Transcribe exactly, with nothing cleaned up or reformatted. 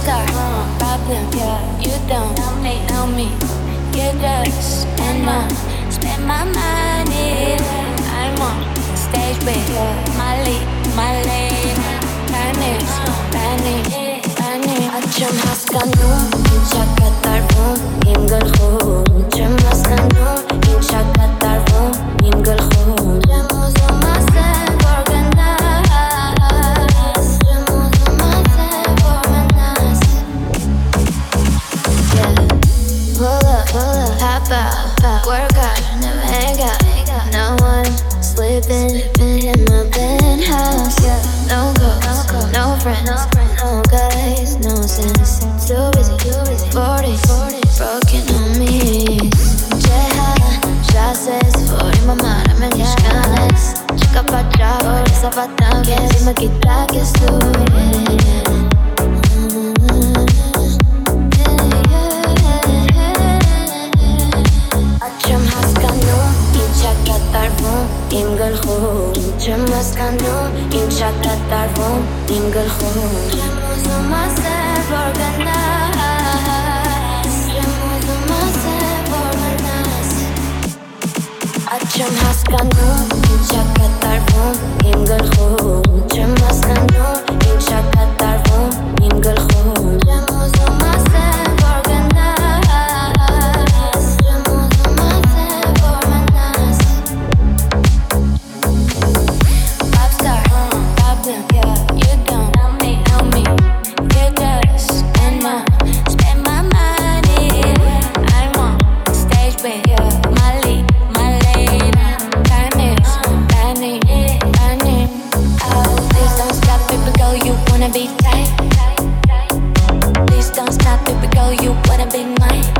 star, problem, you don't know me. You just and I spend my money. I'm on stage with my lead, my lane. Panic, panic, panic. أجرم هسكنون ينشق الطرفون ينقل خون. أجرم هسكنون ينشق الطرفون ينقل خون. رموز ومسافر work out, never hang out. No one sleeping in my penthouse. No ghosts, no friends, no guys, no sense. Too busy, forty, broken on me. Cheha, frases, forty mamá, me mis ganas. Chica pa' trabajar, esa batalla, si me quita que estoy. ينقل خون جمس كانو ينشق الطرفون ينقل خون رموز وما سافر الناس رموز وما سافر الناس أجرم هاس كانو ينشق الطرفون ينقل خون جمس كانو ينشق الطرفون ينقل خون رموز وما سافر الناس رموز وما سافر الناس Be tight. Please don't stop, baby girl, you wanna be mine.